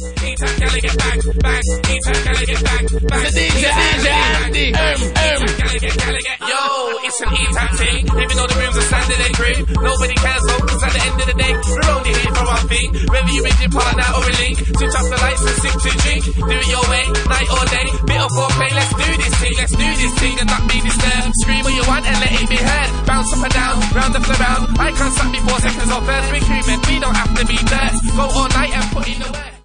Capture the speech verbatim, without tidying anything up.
E-Type gala get bang, bang. E-Type gala get bang, bang. The D J Andy, um, um. Gala get, gala get. Yo, it's an E-Type thing. Even though the rooms are standing in cream, nobody cares though, cause at the end of the day, we're only here for one thing. Whether you with your partner or a link, switch up the lights and sip to drink. Do it your way, night or day. Bit of foreplay, let's do this thing, let's do this thing and not be disturbed. Scream what you want and let it be heard. Bounce up and down, round up and round. I can't stop before seconds or thirds. We're crewmen, we don't have to be dirt. Go all night and put in the work.